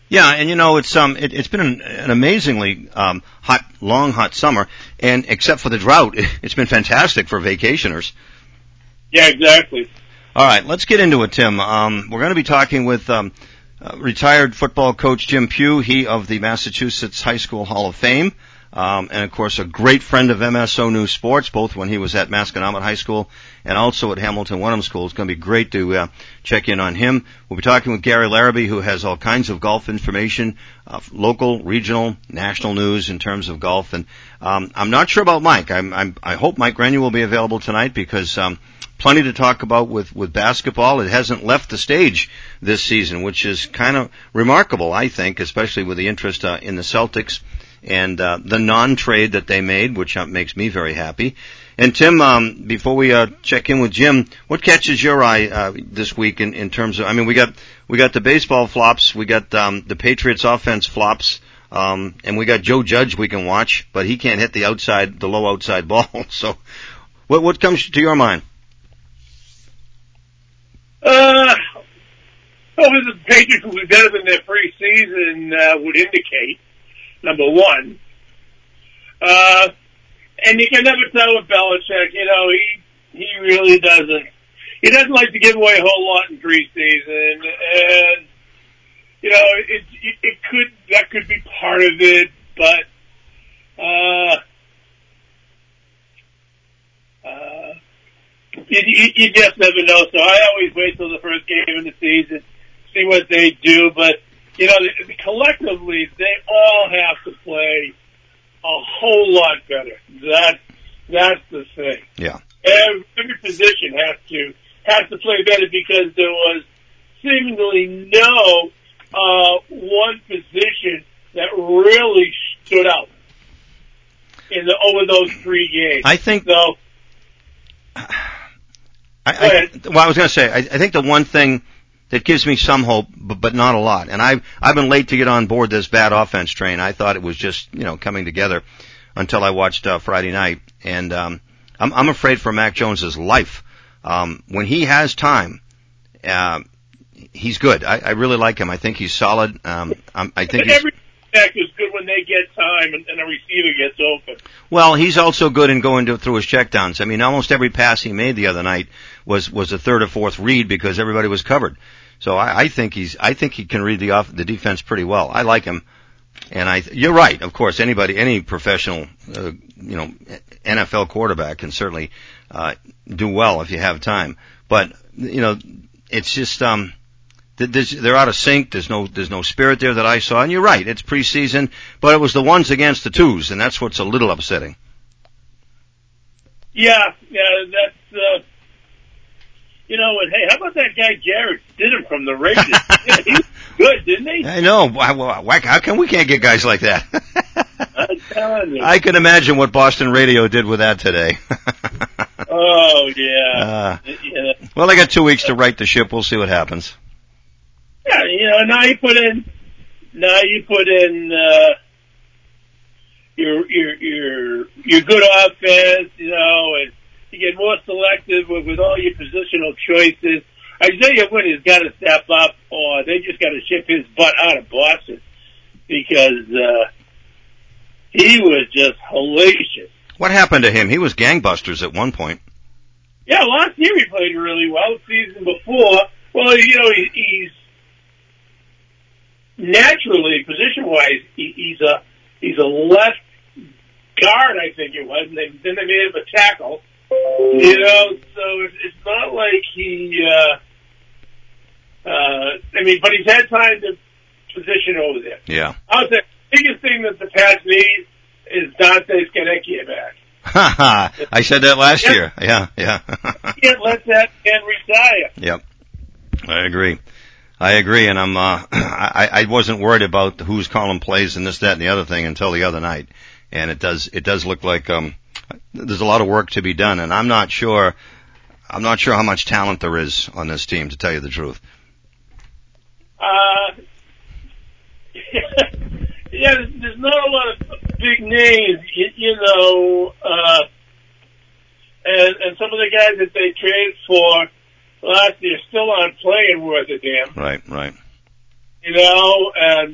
Yeah, and it's been an amazingly hot summer, and except for the drought, it's been fantastic for vacationers. Yeah, exactly. All right, let's get into it, Tim. We're going to be talking with retired football coach Jim Pugh, he of the Massachusetts High School Hall of Fame, and of course a great friend of MSO News Sports, both when he was at Masconomet High School and also at Hamilton Wenham School. It's going to be great to check in on him. We'll be talking with Gary Larrabee, who has all kinds of golf information, local, regional, national news in terms of golf. And I'm not sure about Mike. I hope Mike Grenier will be available tonight because plenty to talk about with basketball. It hasn't left the stage this season, which is kind of remarkable, I think, especially with the interest in the Celtics and the non-trade that they made, which makes me very happy. And Tim, before we check in with Jim, what catches your eye this week in terms of? I mean, we got the baseball flops, we got the Patriots offense flops, and we got Joe Judge we can watch, but he can't hit the low outside ball. So, what comes to your mind? The Patriots will be better than their preseason would indicate, number one. And you can never tell with Belichick, he really doesn't. He doesn't like to give away a whole lot in preseason, and that could be part of it, but you just never know. So I always wait till the first game of the season, see what they do. But collectively, they all have to play a whole lot better. That's the thing. Yeah. Every position has to play better because there was seemingly no one position that really stood out over those 3 games. I think so. I was going to say, I think the one thing that gives me some hope, but not a lot, and I've been late to get on board this bad offense train. I thought it was just, coming together until I watched Friday night, and I'm afraid for Mac Jones's life. When he has time, he's good. I really like him. I think he's solid. I think every back is good when they get time and a receiver gets open. Well, he's also good in going through his checkdowns. I mean, almost every pass he made the other night was a third or fourth read because everybody was covered. So I think he can read the defense pretty well. I like him. And you're right. Of course, any professional, NFL quarterback can certainly, do well if you have time. But, it's just, they're out of sync. There's no spirit there that I saw. And you're right. It's preseason, but it was the ones against the twos, and that's what's a little upsetting. Yeah, that's, and hey, how about that guy Jarrett Stidham from the Raiders? Yeah, he was good, didn't he? I know. How come we can't get guys like that? I'm telling you. I can imagine what Boston Radio did with that today. Oh, yeah. Yeah. Well, they got 2 weeks to right the ship. We'll see what happens. Yeah, now you put in your good offense, and you get more selective with all your positional choices. Isaiah Wynn has got to step up, or they just got to ship his butt out of Boston because he was just hellacious. What happened to him? He was gangbusters at one point. Yeah, last year he played really well. The season before, well, he's naturally, position-wise, he's a left guard, I think it was, and then they made him a tackle. So it's not like but he's had time to position over there. Yeah. I would say the biggest thing that the Pats need is Dante Scarnecchia back. I said that last year. Yeah. You can't let that man retire. Yep. I agree, and I wasn't worried about who's calling plays and this, that, and the other thing until the other night. And it does look like, there's a lot of work to be done, and I'm not sure how much talent there is on this team, to tell you the truth. Yeah, there's not a lot of big names, and some of the guys that they traded for last year still aren't playing worth a damn. Right. and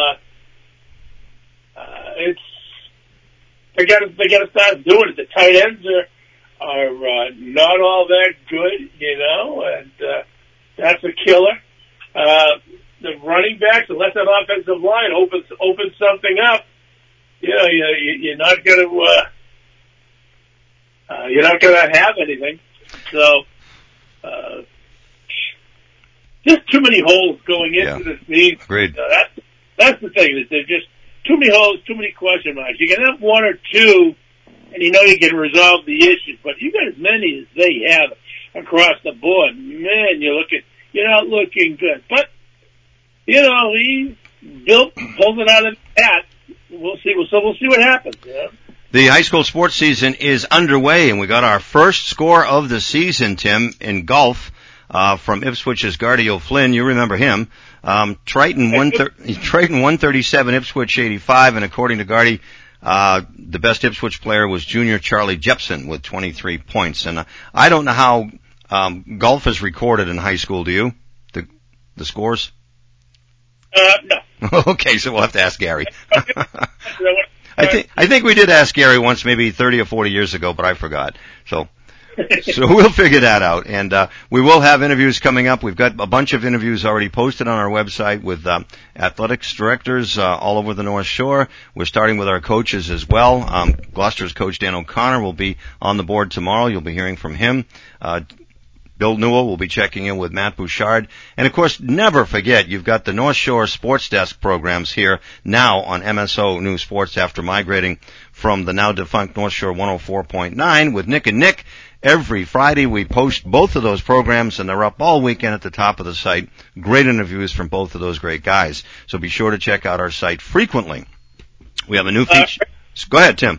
it's they got to start doing it. The tight ends are not all that good, and that's a killer. The running backs, unless that offensive line opens something up, you're not gonna have anything. So just too many holes going into this season. Agreed. That's the thing. Is there's just too many holes, too many question marks. You can have one or two, and you can resolve the issues. But you got as many as they have across the board. Man, you're not looking good. But he pulls it out of the hat. We'll see. So we'll see what happens. Yeah. The high school sports season is underway, and we got our first score of the season, Tim, in golf. From Ipswich's Gardy O'Flynn, you remember him. Triton 137, Ipswich 85, and according to Gardy, the best Ipswich player was junior Charlie Jepson with 23 points. And I don't know how golf is recorded in high school. Do you? The scores? No. Okay, so we'll have to ask Gary. I think we did ask Gary once, maybe 30 or 40 years ago, but I forgot. So we'll figure that out. And we will have interviews coming up. We've got a bunch of interviews already posted on our website with athletics directors all over the North Shore. We're starting with our coaches as well. Gloucester's coach Dan O'Connor will be on the board tomorrow. You'll be hearing from him. Bill Newell will be checking in with Matt Bouchard. And, of course, never forget, you've got the North Shore Sports Desk programs here now on MSO News Sports after migrating from the now-defunct North Shore 104.9 with Nick and Nick. Every Friday we post both of those programs, and they're up all weekend at the top of the site. Great interviews from both of those great guys. So be sure to check out our site frequently. We have a new feature. Go ahead, Tim.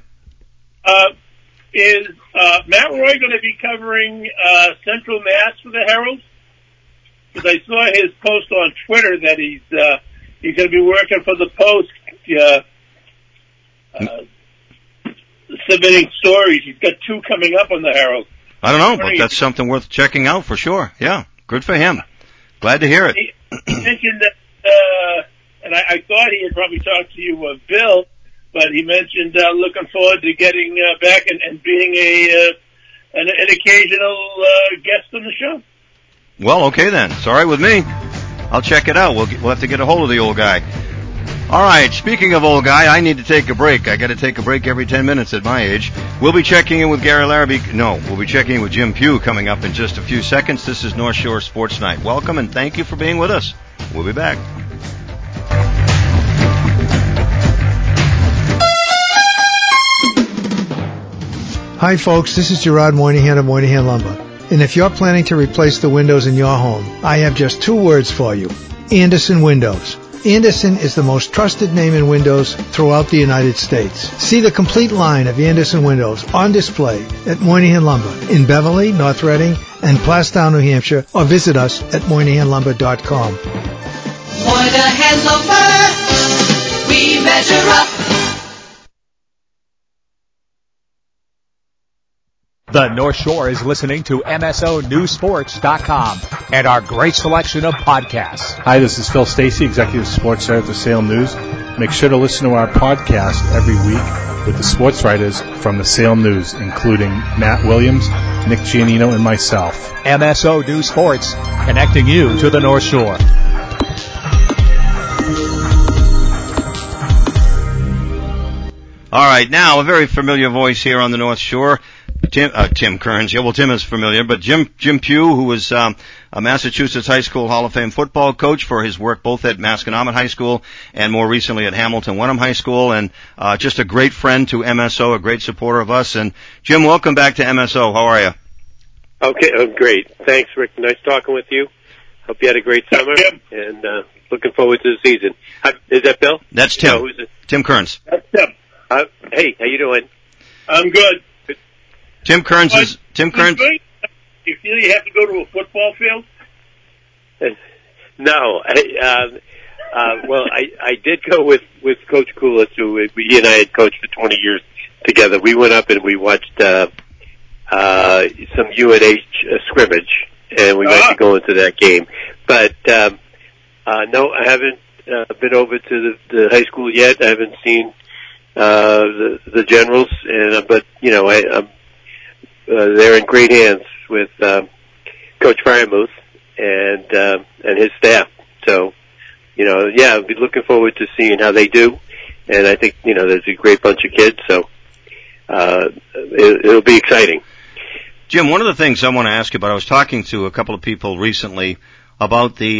Is Matt Roy going to be covering Central Mass for the Herald? Because I saw his post on Twitter that he's going to be working for the Post, submitting stories. He's got 2 coming up on the Herald. I don't know, but that's something worth checking out for sure. Yeah, good for him. Glad to hear it. He mentioned that, and I thought he had probably talked to you, Bill. But he mentioned looking forward to getting back and being an occasional guest on the show. Well, okay then. It's all right with me. I'll check it out. We'll have to get a hold of the old guy. All right. Speaking of old guy, I need to take a break. I got to take a break every 10 minutes at my age. We'll be checking in with Gary Larrabee. No, we'll be checking in with Jim Pugh coming up in just a few seconds. This is North Shore Sports Night. Welcome and thank you for being with us. We'll be back. Hi folks, this is Gerard Moynihan of Moynihan Lumber. And if you're planning to replace the windows in your home, I have just 2 words for you. Andersen Windows. Andersen is the most trusted name in windows throughout the United States. See the complete line of Andersen Windows on display at Moynihan Lumber in Beverly, North Reading, and Plastown, New Hampshire, or visit us at MoynihanLumber.com. Moynihan Lumber, we measure up. The North Shore is listening to MSONewsports.com and our great selection of podcasts. Hi, this is Phil Stacy, Executive Sports Editor at the Salem News. Make sure to listen to our podcast every week with the sports writers from the Salem News, including Matt Williams, Nick Giannino, and myself. MSO News Sports, connecting you to the North Shore. All right, now a very familiar voice here on the North Shore. Tim Kearns. Yeah, well, Tim is familiar, but Jim Pugh, who was a Massachusetts High School Hall of Fame football coach for his work both at Masconomet High School and more recently at Hamilton Wenham High School, and just a great friend to MSO, a great supporter of us. And Jim, welcome back to MSO. How are you? Okay, great. Thanks, Rick. Nice talking with you. Hope you had a great summer, and looking forward to the season. Is that Bill? That's Tim. No, who's it? Tim Kearns. That's Tim. Hey, how you doing? I'm good. Tim Kearns is Tim Kearns. Do you feel you have to go to a football field? No. Well, I did go with Coach Koulis, who he and I had coached for 20 years together. We went up and we watched some UNH scrimmage, and we might be going to that game. But No, I haven't been over to the high school yet. I haven't seen the generals, but I'm they're in great hands with Coach Fryermuth and his staff. So, I'll be looking forward to seeing how they do. And I think there's a great bunch of kids, so it'll be exciting. Jim, one of the things I want to ask you about, I was talking to a couple of people recently about the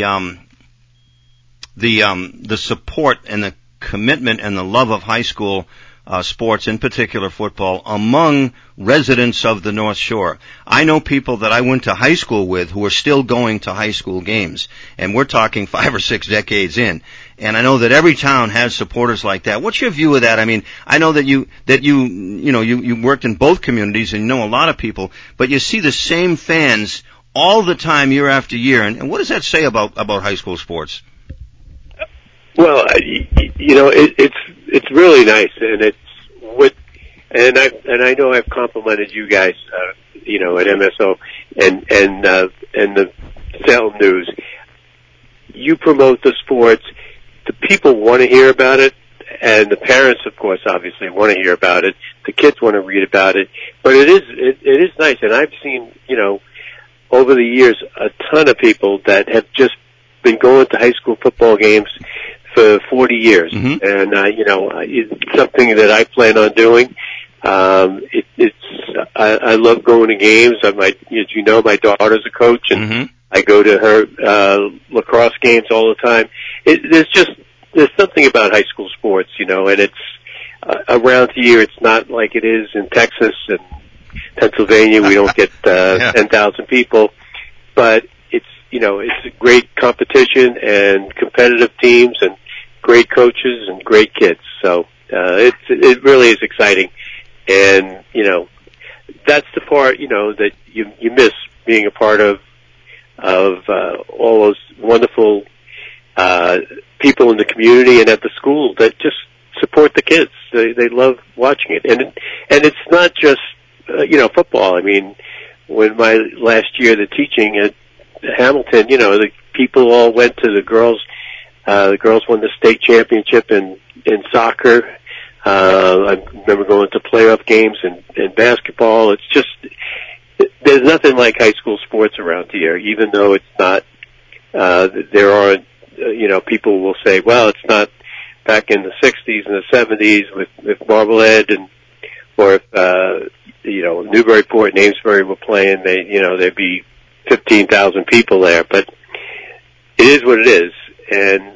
support and the commitment and the love of high school sports, in particular football, among residents of the North Shore. I know people that I went to high school with who are still going to high school games, and we're talking 5 or 6 decades in. And I know that every town has supporters like that. What's your view of that? I mean, I know that you worked in both communities and you know a lot of people, but you see the same fans all the time, year after year. And what does that say about high school sports? Well, it's really nice, and I know I've complimented you guys, at MSO and the Salem News. You promote the sports. The people want to hear about it, and the parents, of course, obviously want to hear about it. The kids want to read about it, but it is nice, and I've seen, over the years, a ton of people that have just been going to high school football games for 40 years. Mm-hmm. And, it's something that I plan on doing. I love going to games. As my daughter's a coach, and mm-hmm. I go to her, lacrosse games all the time. There's something about high school sports, and it's, around here, it's not like it is in Texas and Pennsylvania. We don't get, 10,000 people, but it's a great competition and competitive teams and great coaches and great kids. So, it really is exciting. And, that's the part, that you miss being a part of all those wonderful, people in the community and at the school that just support the kids. They love watching it. And it's not just, football. I mean, when my last year the teaching at Hamilton, the people all went to the girls. The girls won the state championship in soccer. I remember going to playoff games in basketball. It's just, there's nothing like high school sports around here, even though it's not, there are, people will say, well, it's not back in the 60s and the 70s with Marblehead or if, Newburyport and Amesbury were playing, there'd be 15,000 people there, but it is what it is. And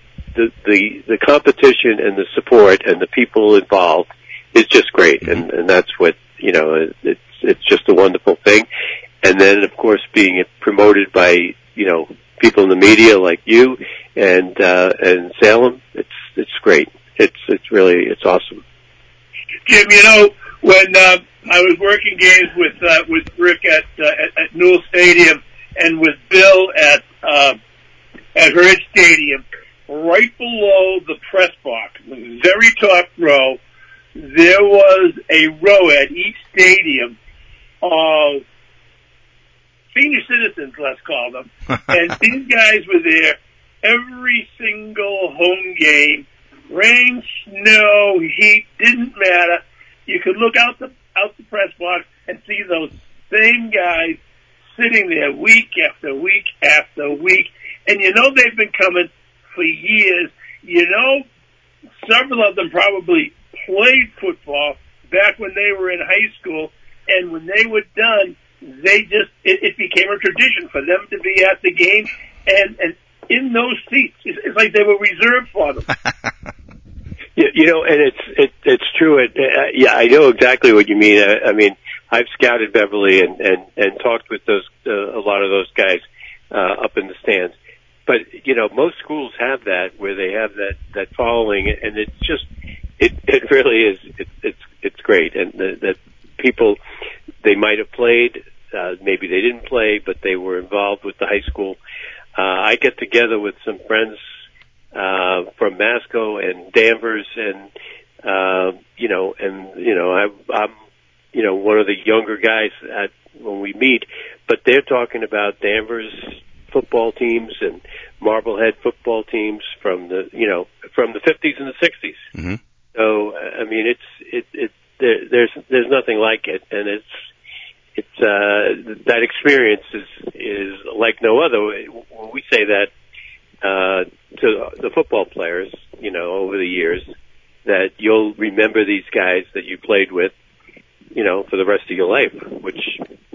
the competition and the support and the people involved is just great. And that's what, it's just a wonderful thing. And then, of course, being promoted by, people in the media like you and Salem, it's great. It's awesome. Jim, when I was working games with Rick at Newell Stadium and with Bill at Herd Stadium, right below the press box, the very top row, there was a row at each stadium of senior citizens, let's call them. And these guys were there every single home game. Rain, snow, heat, didn't matter. You could look out the press box and see those same guys sitting there week after week after week. And they've been coming for years. Several of them probably played football back when they were in high school. And when they were done, it became a tradition for them to be at the game and in those seats. It's like they were reserved for them. And it's true. I know exactly what you mean. I mean, I've scouted Beverly and talked with a lot of those guys, up in the stands. But, most schools have that where they have that following, and it's just, it really is, it's great. And that people, they might have played, maybe they didn't play, but they were involved with the high school. I get together with some friends from Masco and Danvers, and I'm one of the younger guys when we meet, but they're talking about Danvers football teams and Marblehead football teams from the 50s and the 60s. Mm-hmm. So I mean, there's nothing like it, and that experience is like no other. When we say that to the football players, over the years, that you'll remember these guys that you played with, for the rest of your life, which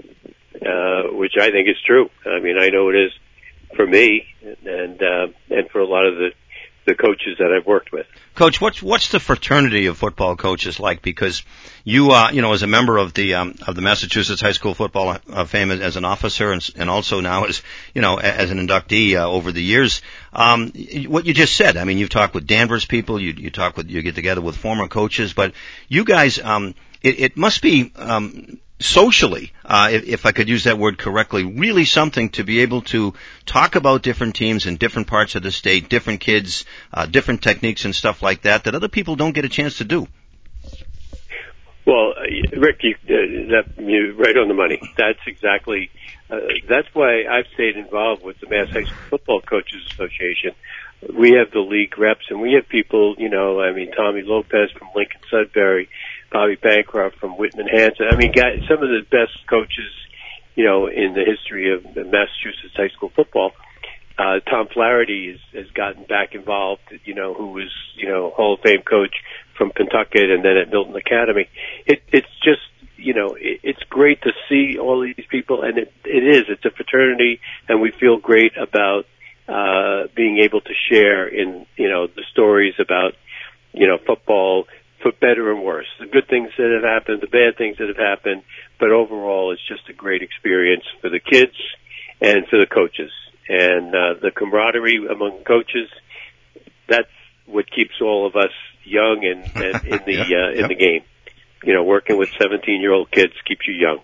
I think is true. I mean, I know it is for me, and for a lot of the coaches that I've worked with. Coach, what's the fraternity of football coaches like? Because you, as a member of the Massachusetts High School Football Fame as an officer and also now as an inductee over the years, what you just said. I mean, you've talked with Danvers people, you get together with former coaches, but you guys, it must be socially, if I could use that word correctly, really something to be able to talk about different teams in different parts of the state, different kids, different techniques and stuff like that other people don't get a chance to do. Well, Rick, you're right on the money. That's exactly, that's why I've stayed involved with the Mass High School Football Coaches Association. We have the league reps, and we have people, Tommy Lopez from Lincoln Sudbury, Bobby Bancroft from Whitman Hanson. I mean, guys, some of the best coaches, in the history of Massachusetts high school football. Tom Flaherty has gotten back involved, who was, Hall of Fame coach from Pentucket and then at Milton Academy. It's just, it's great to see all these people, and it's a fraternity, and we feel great about being able to share in, the stories about, football, for better and worse. The good things that have happened, the bad things that have happened, but overall it's just a great experience for the kids and for the coaches. And the camaraderie among coaches, that's what keeps all of us young and in the game. Working with 17-year-old kids keeps you young.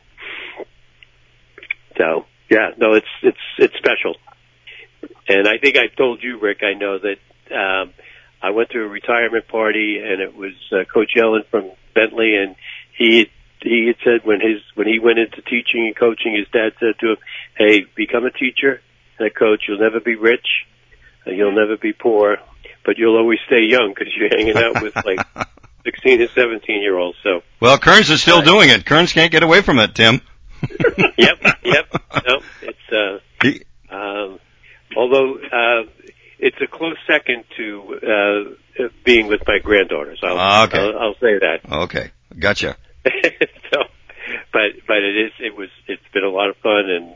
So, it's special. And I think I told you, Rick, I know that I went to a retirement party, and it was Coach Yellen from Bentley, and he had said when he went into teaching and coaching, his dad said to him, "Hey, become a teacher and a coach. You'll never be rich, and you'll never be poor, but you'll always stay young because you're hanging out with like 16 and 17-year-olds." So, well, Kearns is still doing it. Kearns can't get away from it, Tim. Yep. No, it's although it's a close second to being with my granddaughters. I'll say that. Okay, gotcha. So, but it's been a lot of fun, and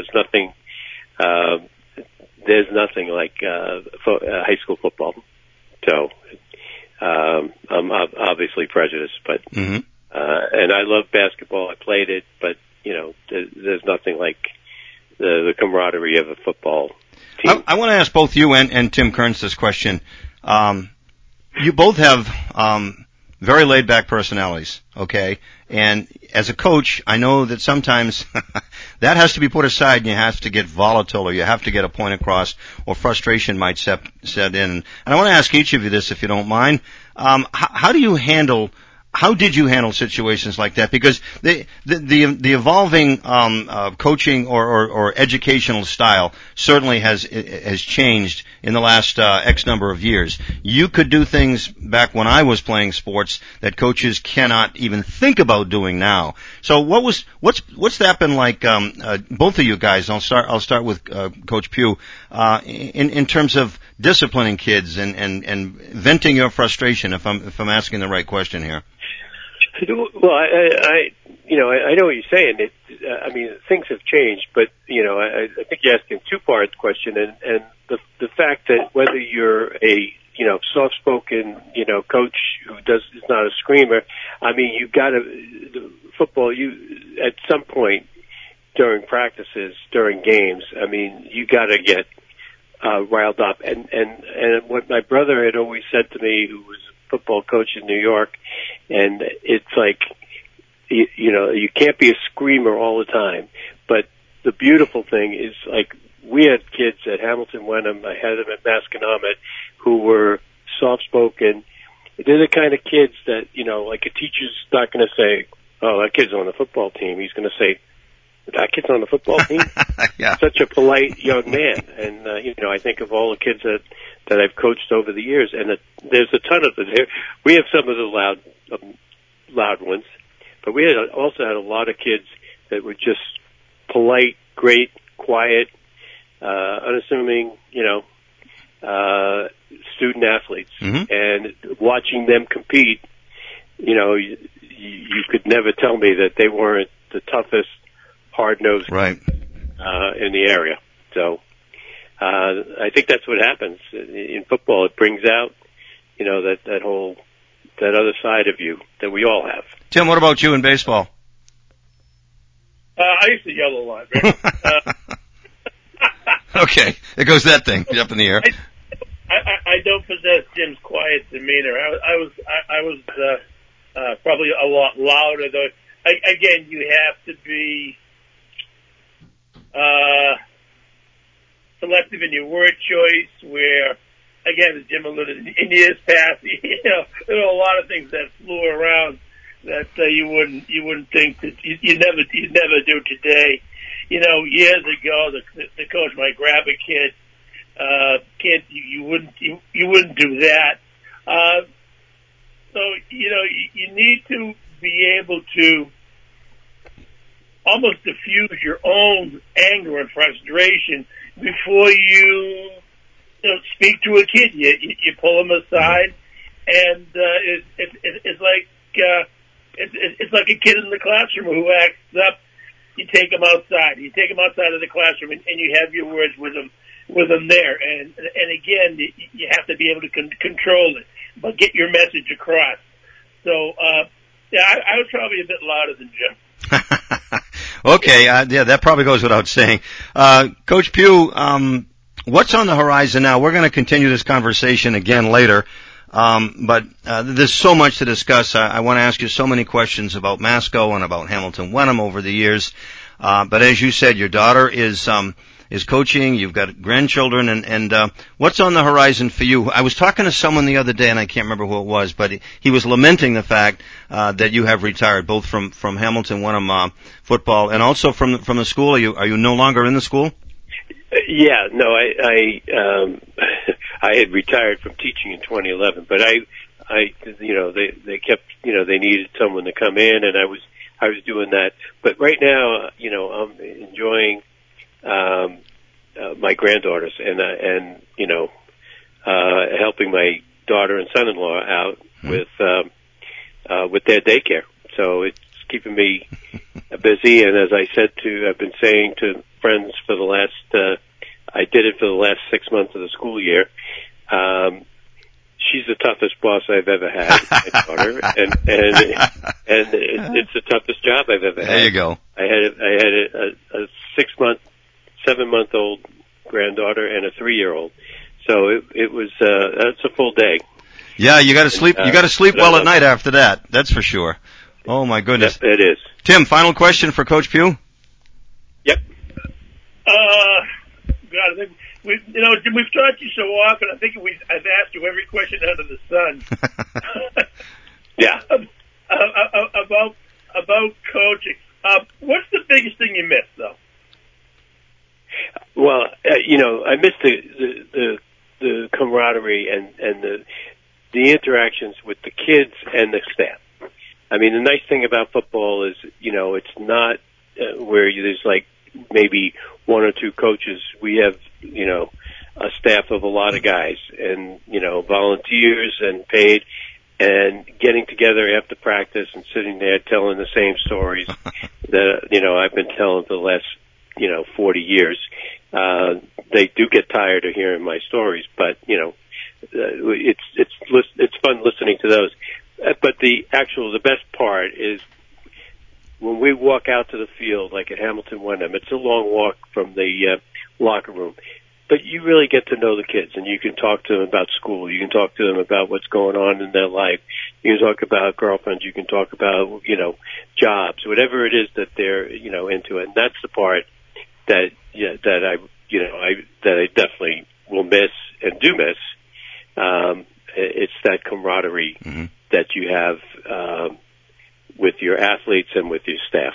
there's nothing like high school football. So I'm obviously prejudiced, but and I love basketball. I played it, but there's nothing like the camaraderie of a football team. I want to ask both you and Tim Kearns this question. You both have very laid-back personalities, okay? And as a coach, I know that sometimes that has to be put aside, and you have to get volatile, or you have to get a point across, or frustration might set in. And I want to ask each of you this, if you don't mind. How did you handle situations like that? Because the evolving coaching or educational style certainly has changed in the last X number of years. You could do things back when I was playing sports that coaches cannot even think about doing now. So what's that been like? Both of you guys. I'll start with Coach Pugh in terms of disciplining kids and venting your frustration. If I'm asking the right question here. Well, I know what you're saying. Things have changed, but I think you're asking a two-part question, and the fact that whether you're a soft-spoken coach who is not a screamer, you've got to football. You at some point during practices, during games, you got to get riled up, and what my brother had always said to me, who was football coach in New York, and it's like, you can't be a screamer all the time. But the beautiful thing is, like, we had kids at Hamilton Wenham, I had them at Masconomet, who were soft-spoken. They're the kind of kids that, like a teacher's not going to say, "Oh, that kid's on the football team." He's going to say, that kid's on the football team. Yeah. Such a polite young man, and I think of all the kids that I've coached over the years, and there's a ton of them here. We have some of the loud ones, but we also had a lot of kids that were just polite, great, quiet, unassuming, student athletes. Mm-hmm. And watching them compete, you could never tell me that they weren't the toughest, hard-nosed right. In the area. So I think that's what happens in football. It brings out, that other side of you that we all have. Tim, what about you in baseball? I used to yell a lot, man. Okay, there goes that thing up in the air. I don't possess Jim's quiet demeanor. I was probably a lot louder, though. Again, you have to be selective in your word choice. Where, again, as Jim alluded, in years past, there were a lot of things that flew around that you wouldn't think that you'd never do today. Years ago, the coach might grab a kid. You wouldn't do that. So you need to be able to almost diffuse your own anger and frustration before you speak to a kid. You pull them aside, and it's like a kid in the classroom who acts up. You take them outside. You take them outside of the classroom, and you have your words with them there. And again, you have to be able to control it, but get your message across. So, I was probably a bit louder than Jim. Okay, that probably goes without saying. Coach Pugh, what's on the horizon now? We're going to continue this conversation again later. But there's so much to discuss. I want to ask you so many questions about Masco and about Hamilton Wenham over the years. But as you said, your daughter is coaching. You've got grandchildren, and what's on the horizon for you? I was talking to someone the other day, and I can't remember who it was, but he was lamenting the fact that you have retired, both from Hamilton Wenham football and also from the school. Are you no longer in the school? Yeah, no, I had retired from teaching in 2011, but they kept, they needed someone to come in, and I was doing that. But right now, I'm enjoying my granddaughters and helping my daughter and son-in-law out with their daycare. So it's keeping me busy, and as I've been saying to friends for the last, I did it for the last 6 months of the school year. She's the toughest boss I've ever had, my daughter, and it's the toughest job I've ever had. There you go. I had a 7-month-old granddaughter and a 3-year-old. So it was, that's a full day. Yeah, you gotta sleep, well at night after that. That's for sure. Oh my goodness. It is. Tim, final question for Coach Pugh? Yep. God, I think we've taught you so often. I think I've asked you every question under the sun. Yeah. About coaching. What's the biggest thing you miss, though? Well, I miss the camaraderie and the interactions with the kids and the staff. I mean, the nice thing about football is, it's not where there's like maybe 1 or 2 coaches. We have, a staff of a lot of guys and, volunteers and paid, and getting together after practice and sitting there telling the same stories that, I've been telling for the last, 40 years. They do get tired of hearing my stories, but, it's fun listening to those. But the best part is when we walk out to the field, like at Hamilton Wenham. It's a long walk from the locker room, but you really get to know the kids, and you can talk to them about school. You can talk to them about what's going on in their life. You can talk about girlfriends. You can talk about, jobs, whatever it is that they're, into it. And that's the part that I definitely will miss and do miss. It's that camaraderie that you have with your athletes and with your staff.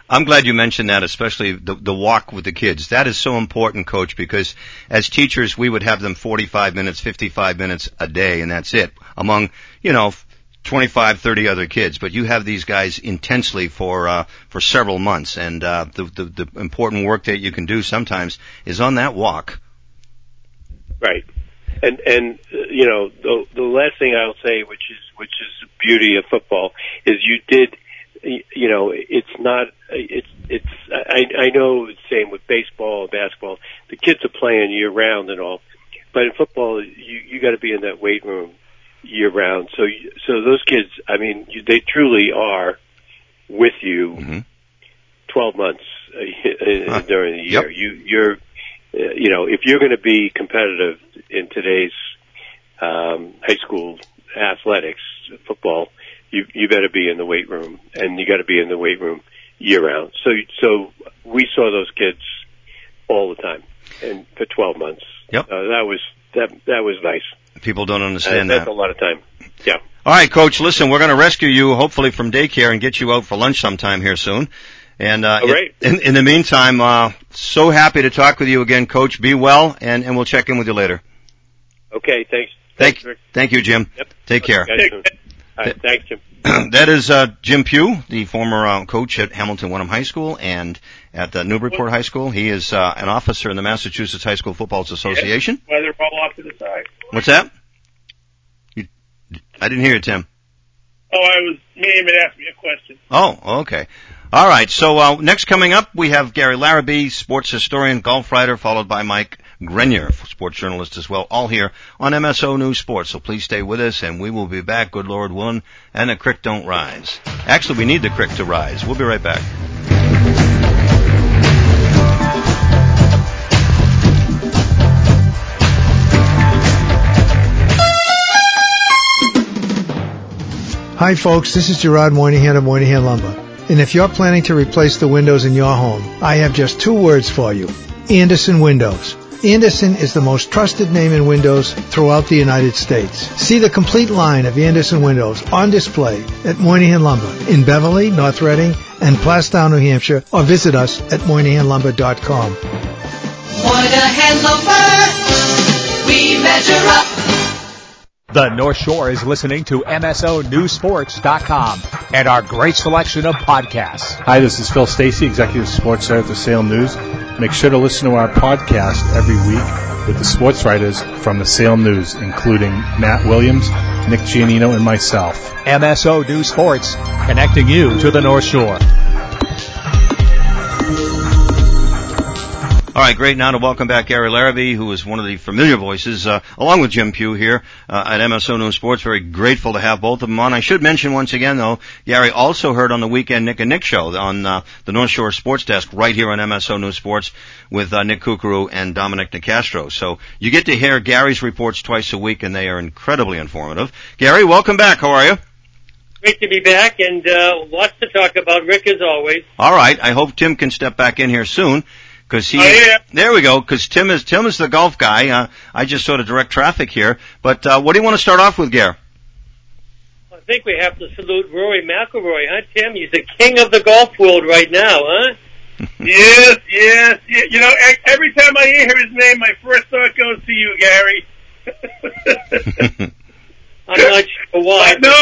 I'm glad you mentioned that, especially the walk with the kids. That is so important, Coach, because as teachers, we would have them 45 minutes, 55 minutes a day, and that's it, among, 25, 30 other kids. But you have these guys intensely for several months, and the important work that you can do sometimes is on that walk. Right. And the last thing I'll say, which is the beauty of football, is you did, it's not, I know it's the same with baseball and basketball. The kids are playing year round and all, but in football, you got to be in that weight room year round. So those kids, I mean, they truly are with you 12 months during the year. Yep. You're if you're going to be competitive in today's high school athletics, football, you better be in the weight room, and you got to be in the weight room year round. So we saw those kids all the time, and for 12 months. Yep. That was nice. People don't understand that's that. a lot of time. Yeah. All right, Coach, listen, we're going to rescue you, hopefully, from daycare and get you out for lunch sometime here soon. And in the meantime, so happy to talk with you again, Coach. Be well, and we'll check in with you later. Okay, thanks. Thank you, Jim. Yep. Take care. All right, thanks, Jim. That is Jim Pugh, the former coach at Hamilton Wenham High School and at Newburyport High School. He is an officer in the Massachusetts High School Football Association. Why they're all off to the side. What's that? I didn't hear you, Tim. Oh, I was meaning to ask me a question. Oh, okay. All right, so next coming up, we have Gary Larrabee, sports historian, golf writer, followed by Mike Grenier, sports journalist as well, all here on MSO News Sports. So please stay with us, and we will be back, good Lord willing, and the creek don't rise. Actually, we need the creek to rise. We'll be right back. Hi folks, this is Gerard Moynihan of Moynihan Lumber. And if you're planning to replace the windows in your home, I have just two words for you. Andersen Windows. Andersen is the most trusted name in windows throughout the United States. See the complete line of Andersen Windows on display at Moynihan Lumber in Beverly, North Reading, and Plastown, New Hampshire, or visit us at MoynihanLumber.com. Moynihan Lumber, we measure up. The North Shore is listening to MSONewsports.com and our great selection of podcasts. Hi, this is Phil Stacy, Executive Sports Editor at the Salem News. Make sure to listen to our podcast every week with the sports writers from the Salem News, including Matt Williams, Nick Giannino, and myself. MSO News Sports, connecting you to the North Shore. All right, great. Now to welcome back Gary Larrabee, who is one of the familiar voices, along with Jim Pugh here at MSO News Sports. Very grateful to have both of them on. I should mention once again, though, Gary also heard on the Weekend Nick and Nick show on the North Shore Sports Desk right here on MSO News Sports with Nick Kukuru and Dominic Nicastro. So you get to hear Gary's reports twice a week, and they are incredibly informative. Gary, welcome back. How are you? Great to be back, and lots to talk about, Rick, as always. All right. I hope Tim can step back in here soon. Cause there we go, cause Tim is the golf guy. I just sort of direct traffic here. But, what do you want to start off with, Gare? I think we have to salute Rory McIlroy, huh, Tim? He's the king of the golf world right now, huh? Yes. You know, every time I hear his name, my first thought goes to you, Gary. I'm not sure why. No,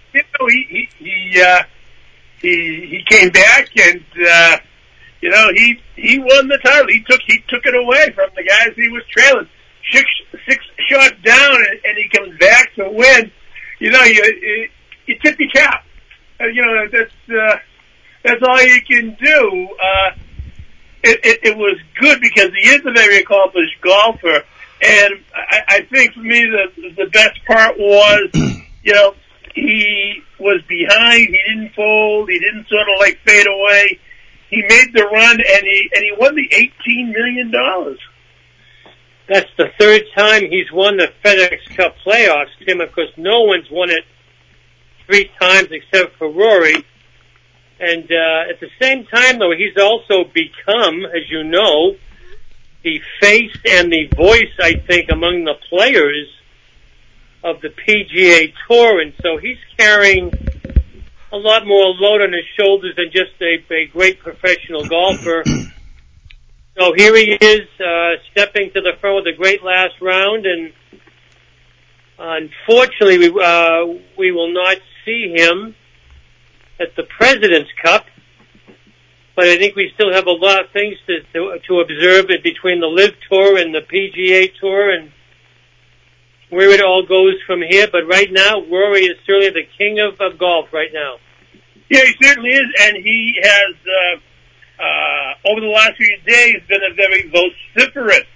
he came back and, you know, he won the title. He took it away from the guys he was trailing. Six shots down, and he comes back to win. You know, you tip your cap. You know, that's all you can do. It was good because he is a very accomplished golfer, and I think for me the best part was, you know, he was behind. He didn't fold. He didn't sort of like fade away. He made the run, and he won the $18 million. That's the third time he's won the FedEx Cup playoffs, Tim. Of course, no one's won it 3 times except for Rory. And at the same time, though, he's also become, as you know, the face and the voice, I think, among the players of the PGA Tour. And so he's carrying a lot more load on his shoulders than just a great professional golfer. So here he is, stepping to the front with a great last round, and unfortunately, we will not see him at the President's Cup. But I think we still have a lot of things to observe in between the LIV Tour and the PGA Tour, and where it all goes from here. But right now, Rory is certainly the king of golf right now. Yeah, he certainly is, and he has, over the last few days, been a very vociferous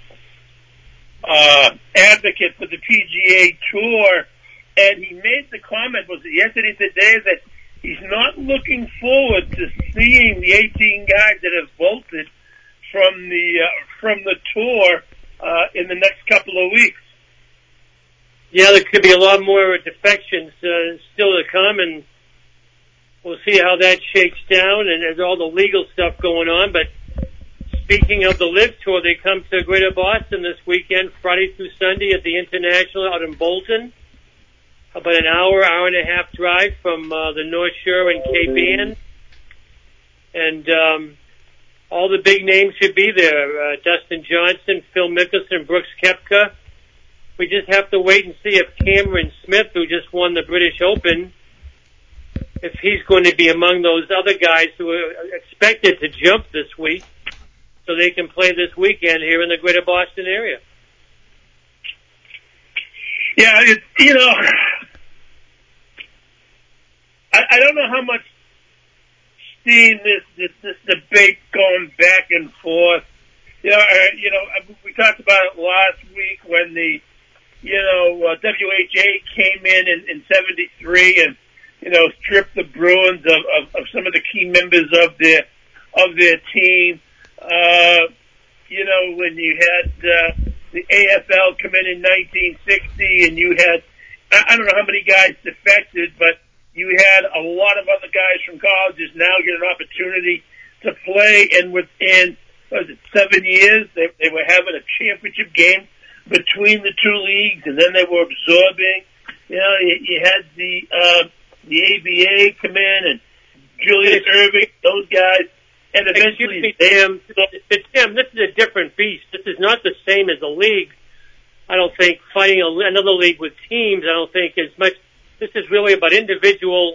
advocate for the PGA Tour, and he made the comment, was it yesterday, today, that he's not looking forward to seeing the 18 guys that have bolted from the tour in the next couple of weeks. Yeah, there could be a lot more defections still to come, and we'll see how that shakes down, and there's all the legal stuff going on. But speaking of the LIV Tour, they come to Greater Boston this weekend, Friday through Sunday at the International out in Bolton. About an hour and a half drive from the North Shore and Cape Ann. And all the big names should be there. Dustin Johnson, Phil Mickelson, Brooks Koepka. We just have to wait and see if Cameron Smith, who just won the British Open, if he's going to be among those other guys who are expected to jump this week so they can play this weekend here in the Greater Boston area. Yeah, I don't know how much steam this debate going back and forth. We talked about it last week when the WHA came in 73 and stripped the Bruins of some of the key members of their team. When you had the AFL come in 1960, and you had, I don't know how many guys defected, but you had a lot of other guys from colleges now get an opportunity to play, and within, 7 years, they were having a championship game between the two leagues, and then they were absorbing. You had the ABA come in, and Julius Irving, those guys, and eventually Tim, this is a different beast. This is not the same as a league. I don't think fighting another league with teams, I don't think as much. This is really about individual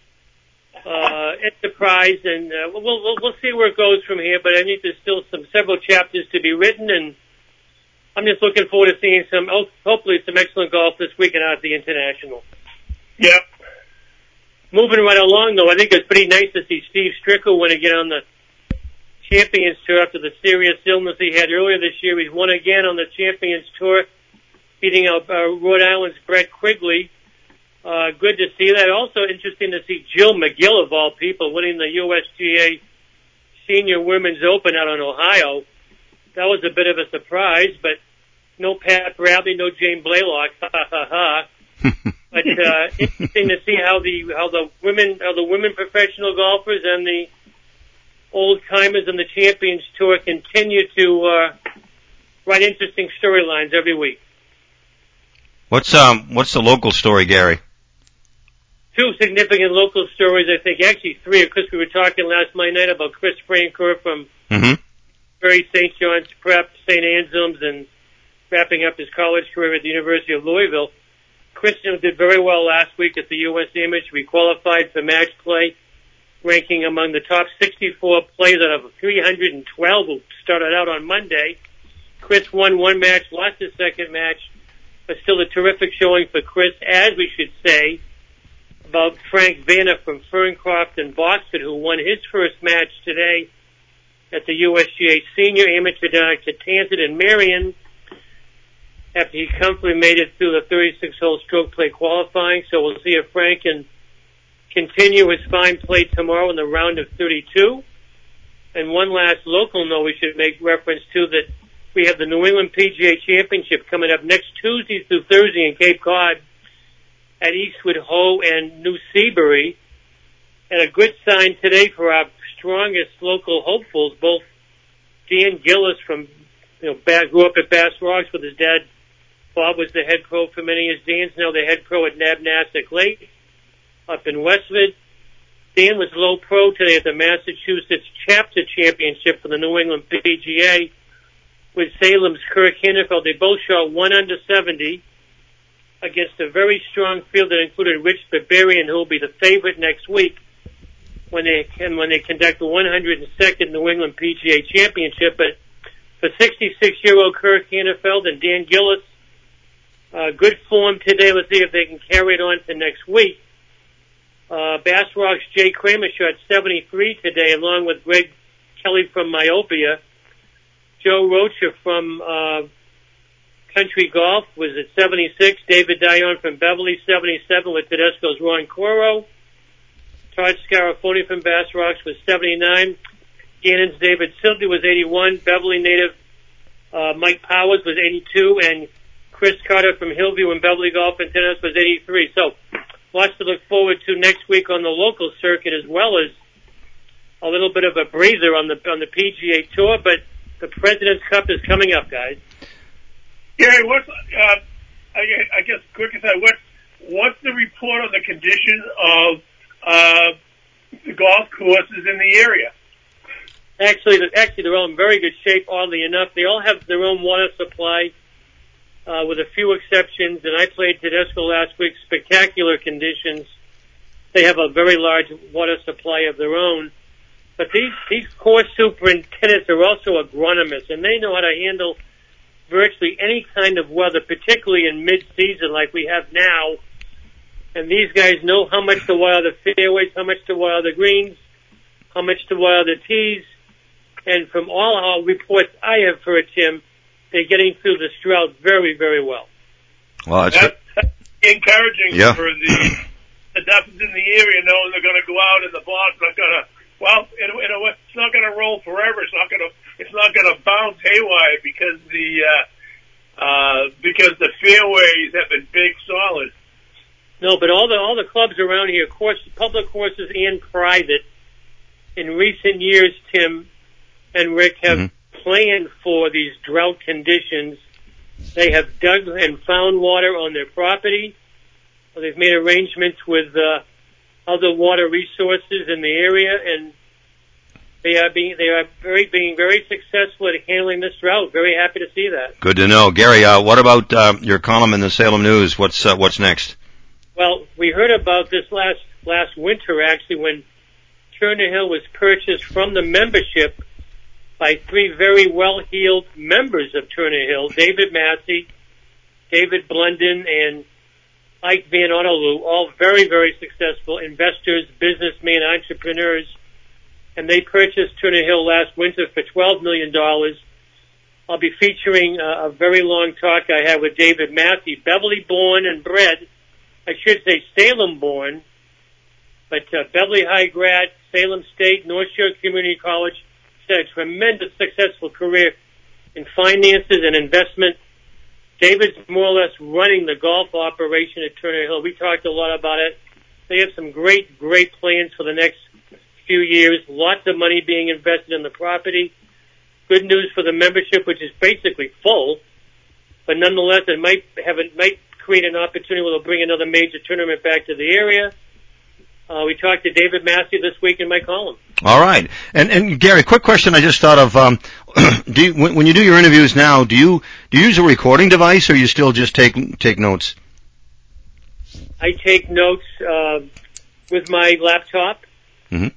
enterprise, and we'll see where it goes from here. But I think there's still several chapters to be written, and I'm just looking forward to seeing hopefully some excellent golf this weekend out at the International. Yep. Moving right along, though, I think it's pretty nice to see Steve Stricker win again on the Champions Tour after the serious illness he had earlier this year. He's won again on the Champions Tour, beating out Rhode Island's Brett Quigley. Good to see that. Also interesting to see Jill McGill, of all people, winning the USGA Senior Women's Open out in Ohio. That was a bit of a surprise, but no Pat Bradley, no Jane Blaylock. Ha ha ha. But interesting to see how the women professional golfers and the old timers in the Champions Tour continue to write interesting storylines every week. What's the local story, Gary? Two significant local stories, I think. Actually, three. Of course, we were talking last Monday night about Chris Francoeur from St. John's Prep, St. Anselm's, and wrapping up his college career at the University of Louisville. Chris did very well last week at the U.S. Amateur. We qualified for match play, ranking among the top 64 players out of 312 who started out on Monday. Chris won one match, lost his second match, but still a terrific showing for Chris, as we should say about Frank Vanna from Ferncroft and Boston, who won his first match today at the USGA Senior Amateur down at Catanzas in Marion, after he comfortably made it through the 36-hole stroke play qualifying. So we'll see if Frank can continue his fine play tomorrow in the round of 32. And one last local note we should make reference to, that we have the New England PGA Championship coming up next Tuesday through Thursday in Cape Cod at Eastwood Ho and New Seabury. And a good sign today for our strongest local hopefuls, both Dan Gillis from, grew up at Bass Rocks with his dad. Bob was the head pro for many years. Dan's now the head pro at Nabnastic Lake up in Westford. Dan was low pro today at the Massachusetts Chapter Championship for the New England PGA with Salem's Kirk Hinnefeld. They both shot 1 under 70 against a very strong field that included Rich Barbarian, who will be the favorite next week when they conduct the 102nd New England PGA Championship. But for 66-year-old Kirk Hinnefeld and Dan Gillis, good form today. Let's see if they can carry it on to next week. Bass Rock's Jay Kramer shot 73 today, along with Greg Kelly from Myopia. Joe Rocha from Country Golf was at 76. David Dion from Beverly, 77, with Tedesco's Ron Coro. Todd Scarafoni from Bass Rocks was 79. Gannon's David Silty was 81. Beverly native Mike Powers was 82. And Chris Carter from Hillview and Beverly Golf and Tennis was 83. So lots to look forward to next week on the local circuit, as well as a little bit of a breather on the PGA Tour. But the President's Cup is coming up, guys. Gary, I guess quick as that, what's the report on the condition of the golf courses in the area? Actually, they're all in very good shape, oddly enough. They all have their own water supply, with a few exceptions, and I played Tedesco last week, spectacular conditions. They have a very large water supply of their own. But these course superintendents are also agronomists, and they know how to handle virtually any kind of weather, particularly in mid-season like we have now. And these guys know how much to wire the fairways, how much to wire the greens, how much to wire the tees. And from all our reports I have heard, Tim, they're getting through this drought very, very well. Well, that's encouraging for the Duffins in the area, knowing they're going to go out and the ball's not going to. Well, it's not going to roll forever. It's not going to bounce haywire because the fairways have been big, solid. No, but all the clubs around here, public courses and private, in recent years, Tim and Rick, have planned for these drought conditions. They have dug and found water on their property. They've made arrangements with other water resources in the area, and they are being very successful at handling this drought. Very happy to see that. Good to know, Gary. What about your column in the Salem News? What's next? Well, we heard about this last winter, actually, when Turner Hill was purchased from the membership by 3 very well-heeled members of Turner Hill: David Massey, David Blunden, and Ike Van Otterloo, all very, very successful investors, businessmen, entrepreneurs. And they purchased Turner Hill last winter for $12 million. I'll be featuring a very long talk I had with David Massey, Beverly born and bred. I should say Salem born, but Beverly High grad, Salem State, North Shore Community College. He's had a tremendous successful career in finances and investment. David's more or less running the golf operation at Turner Hill. We talked a lot about it. They have some great plans for the next few years. Lots of money being invested in the property. Good news for the membership, which is basically full. But nonetheless, it might create an opportunity where they'll bring another major tournament back to the area. We talked to David Massey this week in my column. All right. And Gary, quick question I just thought of. When you do your interviews now, do you use a recording device, or you still just take notes? I take notes with my laptop, and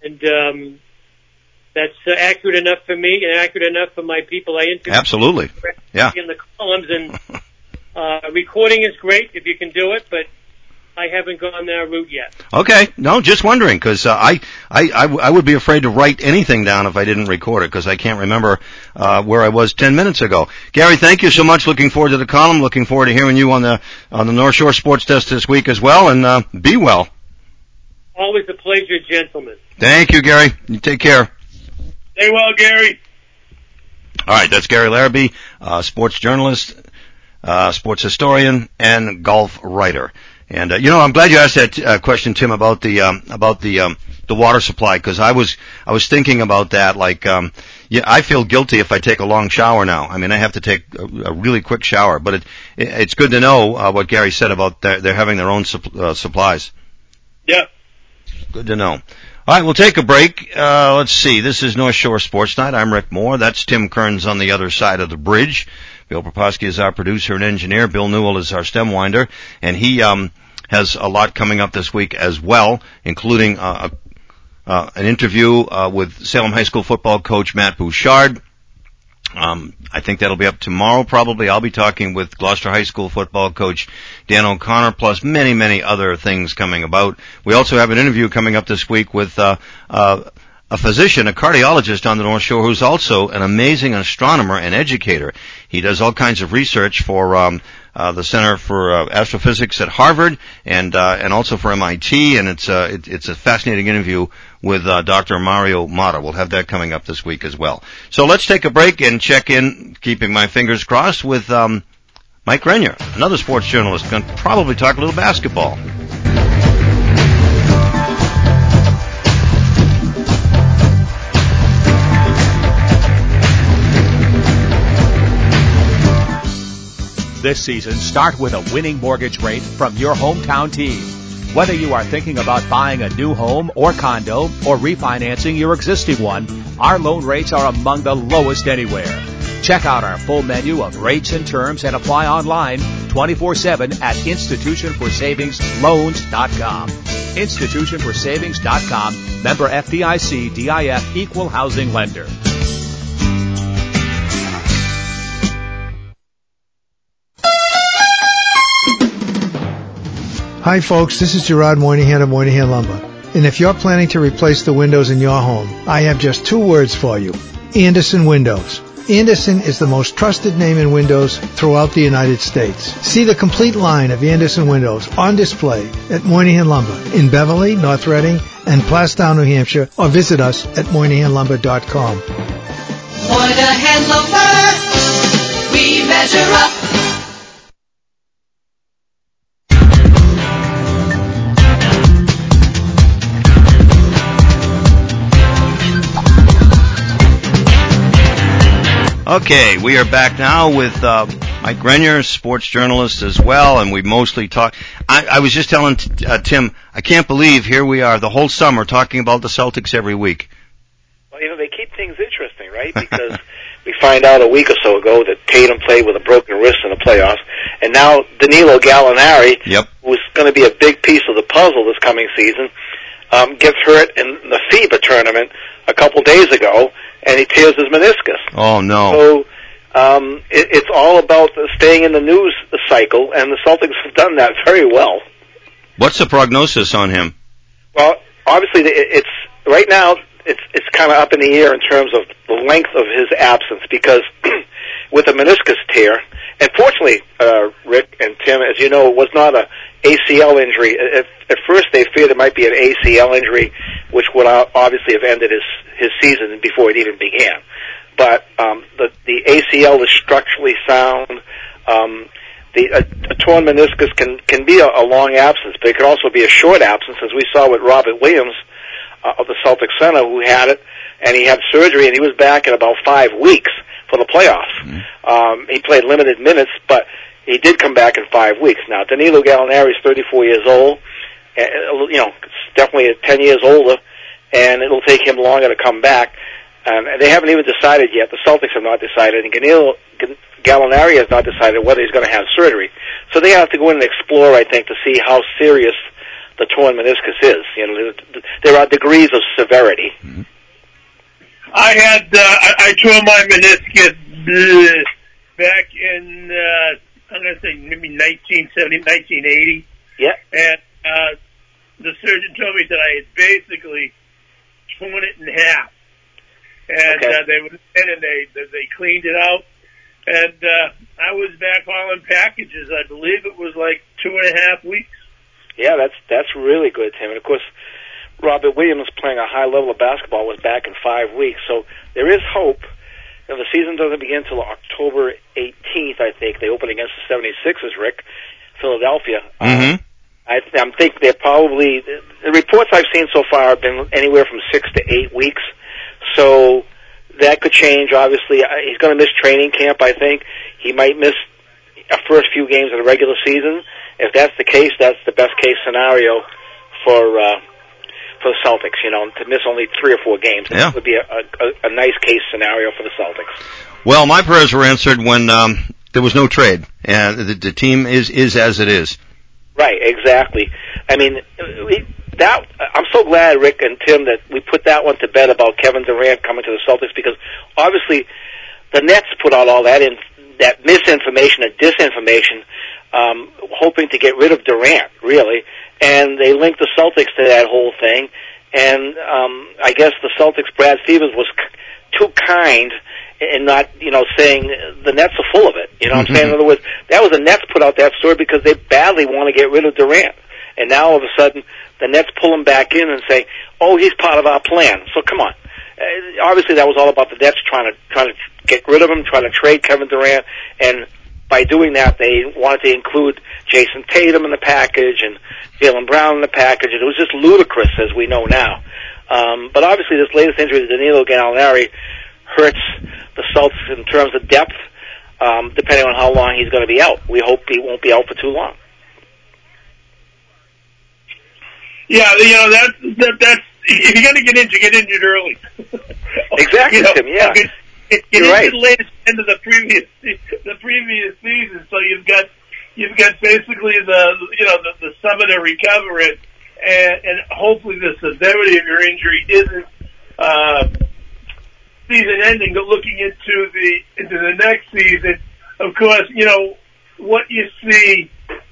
that's accurate enough for me and accurate enough for my people I interview. Absolutely. Yeah. In the columns, and recording is great if you can do it, but I haven't gone that route yet. Okay. No, just wondering, because I would be afraid to write anything down if I didn't record it, because I can't remember where I was 10 minutes ago. Gary, thank you so much. Looking forward to the column. Looking forward to hearing you on the North Shore Sports Desk this week as well, and be well. Always a pleasure, gentlemen. Thank you, Gary. You take care. Stay well, Gary. All right, that's Gary Larrabee, sports journalist, sports historian, and golf writer. And I'm glad you asked that question, Tim, about the water supply, because I was thinking about that. Like, I feel guilty if I take a long shower now. I mean, I have to take a really quick shower, but it's good to know what Gary said about they're having their own supplies. Yeah. Good to know. All right, we'll take a break. Let's see. This is North Shore Sports Night. I'm Rick Moore. That's Tim Kearns on the other side of the bridge. Bill Proposky is our producer and engineer. Bill Newell is our stem winder. And he has a lot coming up this week as well, including an interview with Salem High School football coach Matt Bouchard. I think that'll be up tomorrow probably. I'll be talking with Gloucester High School football coach Dan O'Connor, plus many, many other things coming about. We also have an interview coming up this week with a physician, a cardiologist on the North Shore, who's also an amazing astronomer and educator. He does all kinds of research for the Center for Astrophysics at Harvard and also for MIT, and it's a fascinating interview with Dr. Mario Mata. We'll have that coming up this week as well. So let's take a break and check in, keeping my fingers crossed, with Mike Grenier, another sports journalist, going to probably talk a little basketball. This season, start with a winning mortgage rate from your hometown team. Whether you are thinking about buying a new home or condo or refinancing your existing one, our loan rates are among the lowest anywhere. Check out our full menu of rates and terms and apply online 24/7 at institutionforsavingsloans.com. Institutionforsavings.com, member FDIC, DIF, equal housing lender. Hi folks, this is Gerard Moynihan of Moynihan Lumber. And if you're planning to replace the windows in your home, I have just two words for you. Andersen Windows. Andersen is the most trusted name in windows throughout the United States. See the complete line of Andersen Windows on display at Moynihan Lumber in Beverly, North Reading, and Plastown, New Hampshire, or visit us at MoynihanLumber.com. Moynihan Lumber, we measure up. Okay, we are back now with Mike Grenier, sports journalist as well, and we mostly talk. I was just telling Tim, I can't believe here we are the whole summer talking about the Celtics every week. Well, they keep things interesting, right? Because we find out a week or so ago that Tatum played with a broken wrist in the playoffs, and now Danilo Gallinari, who's going to be a big piece of the puzzle this coming season, gets hurt in the FIBA tournament a couple days ago, and he tears his meniscus. Oh, no. So it's all about staying in the news cycle, and the Celtics have done that very well. What's the prognosis on him? Well, obviously, it's right now it's kind of up in the air in terms of the length of his absence, because with a meniscus tear, and fortunately, Rick and Tim, as you know, it was not a ACL injury. At first, they feared it might be an ACL injury, which would obviously have ended his season before it even began. But the ACL is structurally sound. A torn meniscus can be a long absence, but it can also be a short absence, as we saw with Robert Williams of the Celtics center, who had it, and he had surgery, and he was back in about 5 weeks for the playoffs. Mm-hmm. He played limited minutes, but he did come back in 5 weeks. Now, Danilo Gallinari is 34 years old. It's definitely 10 years older, and it'll take him longer to come back. And they haven't even decided yet. The Celtics have not decided, and Gallinari has not decided whether he's going to have surgery. So they have to go in and explore, I think, to see how serious the torn meniscus is. There are degrees of severity. Mm-hmm. I tore my meniscus back in I'm going to say maybe 1980. Yeah. And the surgeon told me that I had basically torn it in half. And they went in and they cleaned it out. And I was back hauling packages. I believe it was like 2.5 weeks. Yeah, that's really good, Tim. And of course, Robert Williams, playing a high level of basketball, was back in 5 weeks. So there is hope. The season doesn't begin until October 18th, I think. They open against the 76ers, Rick, Philadelphia. Mm-hmm. I think they're probably, the reports I've seen so far have been anywhere from 6 to 8 weeks. So that could change, obviously. He's going to miss training camp, I think. He might miss a first few games of the regular season. If that's the case, that's the best case scenario for for the Celtics, to miss only 3 or 4 games. Yeah. It would be a nice case scenario for the Celtics. Well, my prayers were answered when there was no trade, and the team is as it is. Right, exactly. I mean, I'm so glad, Rick and Tim, that we put that one to bed about Kevin Durant coming to the Celtics, because obviously the Nets put out all that misinformation and disinformation, hoping to get rid of Durant, really, and they linked the Celtics to that whole thing. And I guess the Celtics, Brad Stevens, was too kind in not, saying the Nets are full of it. You know what I'm saying? In other words, that was the Nets put out that story because they badly want to get rid of Durant. And now all of a sudden, the Nets pull him back in and say, "Oh, he's part of our plan." So come on. Obviously, that was all about the Nets trying to get rid of him, trying to trade Kevin Durant, and by doing that, they wanted to include Jason Tatum in the package and Jaylen Brown in the package, and it was just ludicrous, as we know now. But obviously, this latest injury to Danilo Gallinari hurts the Celtics in terms of depth, depending on how long he's going to be out. We hope he won't be out for too long. Yeah, that's if you're going to get injured early. Exactly, Tim. Yeah, you're right. Late at the end of the previous season, so you've got basically the summer to recover it, and hopefully the severity of your injury isn't season ending. But looking into the next season, of course, what you see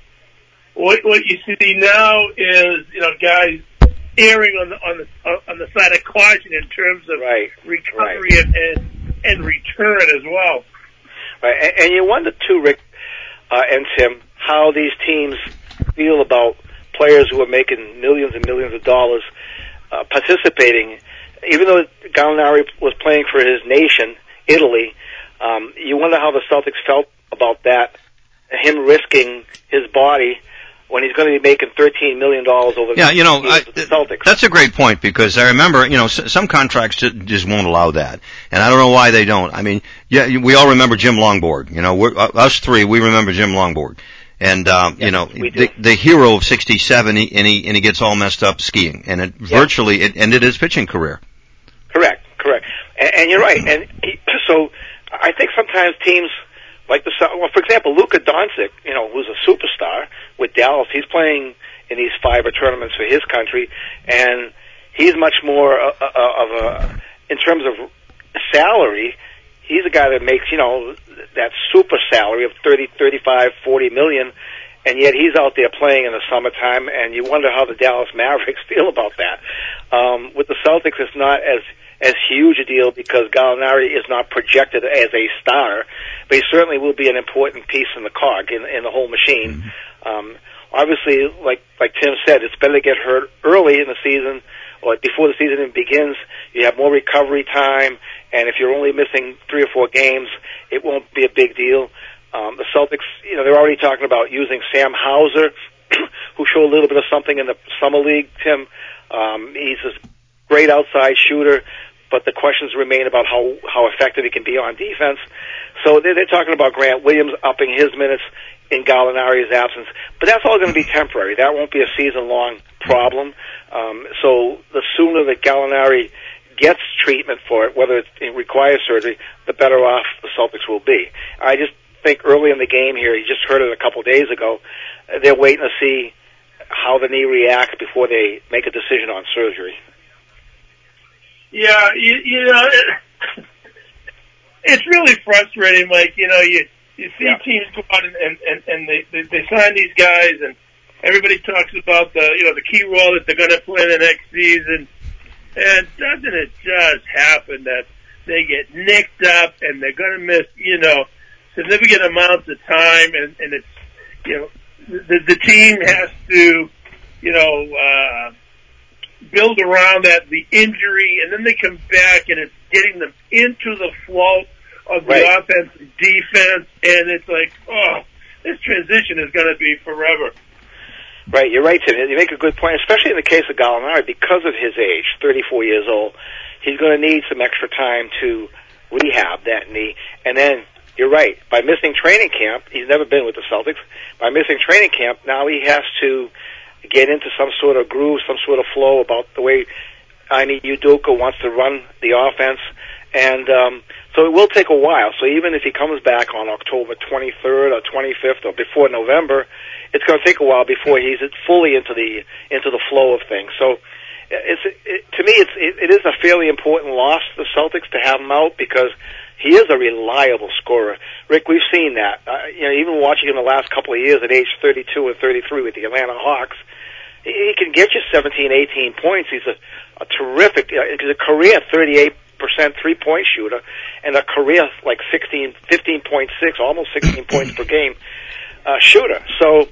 now is guys erring on the side of caution in terms of recovery and return as well. Right, and you wonder too, Rick and Tim, how these teams feel about players who are making millions and millions of dollars participating. Even though Gallinari was playing for his nation, Italy, you wonder how the Celtics felt about that, him risking his body when he's going to be making $13 million over the years with the Celtics. That's a great point, because I remember, some contracts just won't allow that. And I don't know why they don't. I mean, we all remember Jim Longboard. Us three, we remember Jim Longboard. And, the hero of 67, and he gets all messed up skiing. And virtually it ended his pitching career. Correct. And you're right. And so I think sometimes teams, for example, Luka Doncic, who's a superstar with Dallas, he's playing in these FIBA tournaments for his country, and he's much more in terms of salary, he's a guy that makes, that super salary of 30, 35, 40 million, and yet he's out there playing in the summertime, and you wonder how the Dallas Mavericks feel about that. With the Celtics, it's not as huge a deal because Gallinari is not projected as a star, but he certainly will be an important piece in the cog, in the whole machine. Obviously, like Tim said, it's better to get hurt early in the season or before the season even begins. You have more recovery time, and if you're only missing 3 or 4 games, it won't be a big deal. The Celtics, they're already talking about using Sam Hauser, who showed a little bit of something in the summer league, Tim. He's a great outside shooter, but the questions remain about how effective he can be on defense. So they're talking about Grant Williams upping his minutes in Gallinari's absence, but that's all going to be temporary. That won't be a season-long problem. So the sooner that Gallinari gets treatment for it, whether it requires surgery, the better off the Celtics will be. I just think early in the game here, you just heard it a couple days ago, they're waiting to see how the knee reacts before they make a decision on surgery. Yeah, it's really frustrating, Mike. You see teams go out and they sign these guys, and everybody talks about the key role that they're going to play in the next season. And doesn't it just happen that they get nicked up and they're going to miss, significant amounts of time, and it's, the team has to, build around that, the injury, and then they come back and it's getting them into the flow of the offense and defense, and it's like, this transition is going to be forever. Right, you're right, Tim. You make a good point, especially in the case of Gallinari, because of his age, 34 years old. He's going to need some extra time to rehab that knee. And then, you're right, by missing training camp, he's never been with the Celtics, by missing training camp, now he has to, get into some sort of groove, some sort of flow about the way Ime Udoka wants to run the offense. And so it will take a while. So even if he comes back on October 23rd or 25th or before November, it's going to take a while before he's fully into the flow of things. So to me, it is a fairly important loss to the Celtics to have him out, because he is a reliable scorer. Rick, we've seen that. Even watching him the last couple of years at age 32 and 33 with the Atlanta Hawks, he can get you 17, 18 points. He's a terrific, he's a career 38% three-point shooter, and a career like 15.6, almost 16 points per game shooter. So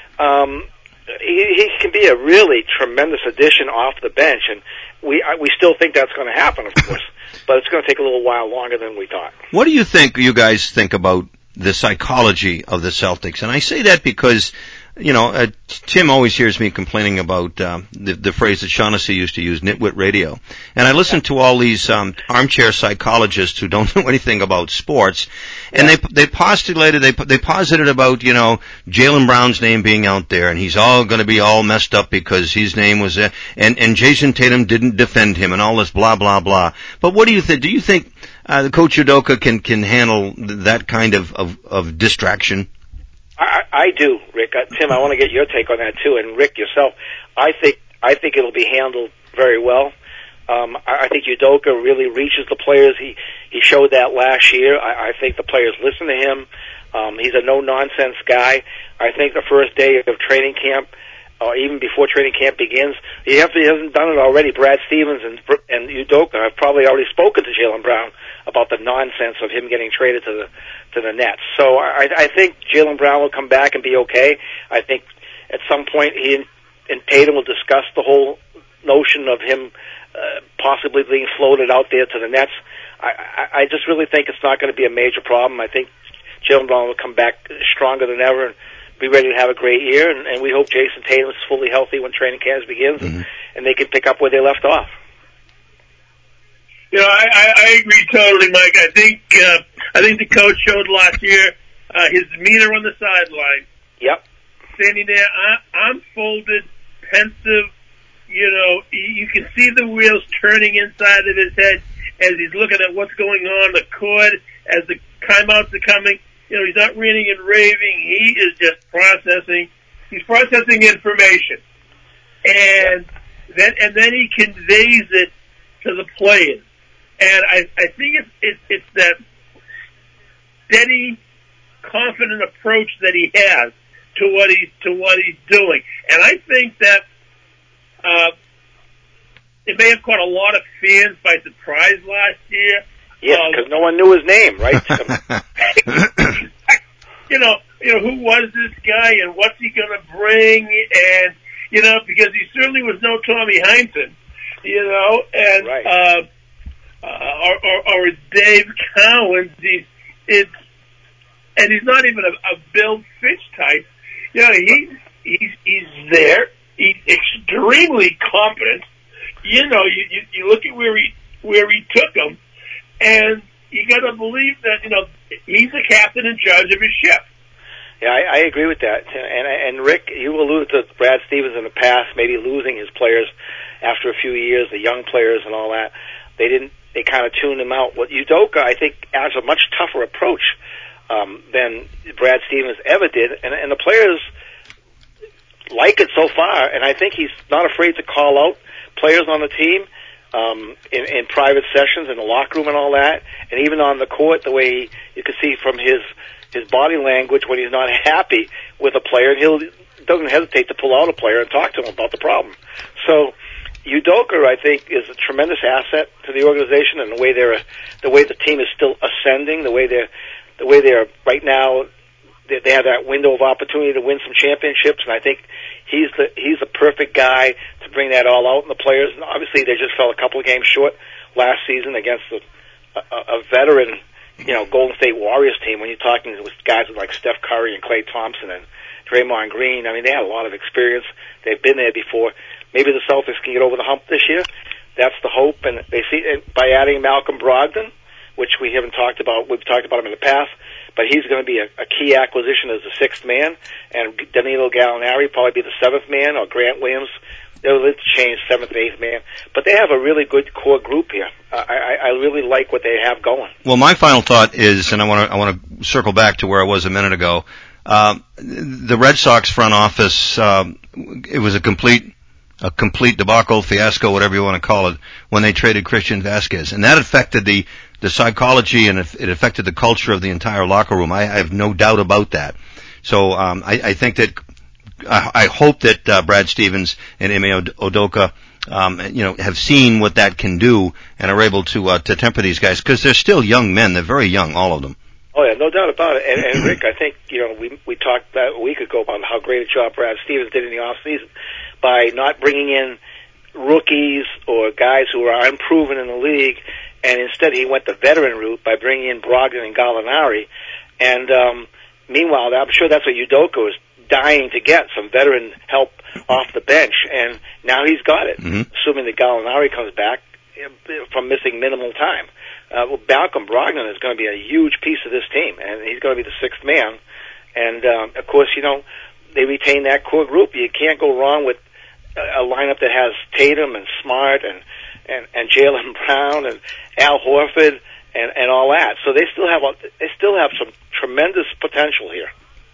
he can be a really tremendous addition off the bench, and we still think that's going to happen, of course, but it's going to take a little while longer than we thought. What do you guys think about the psychology of the Celtics? And I say that because, Tim always hears me complaining about the phrase that Shaughnessy used to use, nitwit radio. And I listen to all these armchair psychologists who don't know anything about sports, and they posited about, Jaylen Brown's name being out there, and he's all going to be all messed up because his name was there, and Jason Tatum didn't defend him, and all this blah, blah, blah. But what do you think? Do you think Coach Udoka can handle that kind of distraction? I do, Rick. Tim, I want to get your take on that too, and Rick yourself. I think it'll be handled very well. I think Udoka really reaches the players. He showed that last year. I think the players listen to him. He's a no-nonsense guy. I think the first day of training camp, or even before training camp begins, he hasn't done it already. Brad Stevens and Udoka have probably already spoken to Jaylen Brown about the nonsense of him getting traded to the Nets. So I think Jaylen Brown will come back and be okay. I think at some point he and Tatum will discuss the whole notion of him possibly being floated out there to the Nets. I just really think it's not going to be a major problem. I think Jaylen Brown will come back stronger than ever and be ready to have a great year, and we hope Jason Tatum is fully healthy when training camp begins, and they can pick up where they left off. I agree totally, Mike. I think the coach showed last year his demeanor on the sideline. Yep. Standing there, I'm folded, pensive. You can see the wheels turning inside of his head as he's looking at what's going on the court, as the timeouts are coming. He's not ranting and raving. He is just processing. He's processing information, and then he conveys it to the players. And I think it's that steady, confident approach that he has to what he's doing. And I think that it may have caught a lot of fans by surprise last year. Yeah, because no one knew his name, right? Who was this guy and what's he going to bring? And, because he certainly was no Tommy Heinsohn, and, right. or Dave Cowens. And he's not even a Bill Fitch type. He's there. He's extremely competent. You look at where he took him, and you got to believe that he's the captain in charge of his ship. Yeah, I agree with that. And Rick, you alluded to Brad Stevens in the past, maybe losing his players after a few years, the young players and all that. They kind of tuned him out. What Udoka, I think, has a much tougher approach than Brad Stevens ever did, and the players like it so far. And I think he's not afraid to call out players on the team in private sessions in the locker room and all that, and even on the court, the way you can see from his body language when he's not happy with a player, and he doesn't hesitate to pull out a player and talk to him about the problem. So Udoka, I think, is a tremendous asset to the organization, and the way the team is still ascending, the way they're right now, they have that window of opportunity to win some championships, and I think he's the perfect guy to bring that all out in the players. And obviously, they just fell a couple of games short last season against a veteran, Golden State Warriors team. When you're talking with guys like Steph Curry and Klay Thompson and Draymond Green, I mean, they had a lot of experience. They've been there before. Maybe the Celtics can get over the hump this year. That's the hope, and they see it by adding Malcolm Brogdon, which we haven't talked about. We've talked about him in the past, but he's going to be a key acquisition as the sixth man, and Danilo Gallinari probably be the seventh man, or Grant Williams. They'll change seventh and eighth man, but they have a really good core group here. I really like what they have going. Well, my final thought is, and I want to circle back to where I was a minute ago. The Red Sox front office, it was a complete debacle, fiasco, whatever you want to call it, when they traded Christian Vasquez, and that affected the psychology, and it affected the culture of the entire locker room. I have no doubt about that. So I think that I hope that Brad Stevens and Ime Udoka have seen what that can do and are able to temper these guys, because they're still young men. They're very young, all of them. Oh yeah, no doubt about it. And Rick, I think we talked that a week ago about how great a job Brad Stevens did in the off season by not bringing in rookies or guys who are unproven in the league, and instead he went the veteran route by bringing in Brogdon and Gallinari. And meanwhile, I'm sure that's what Udoka was dying to get, some veteran help off the bench, and now he's got it, assuming that Gallinari comes back from missing minimal time. Malcolm Brogdon is going to be a huge piece of this team, and he's going to be the sixth man. And, of course, they retain that core group. You can't go wrong with a lineup that has Tatum and Smart and Jaylen Brown and Al Horford and all that. So they still have some tremendous potential here.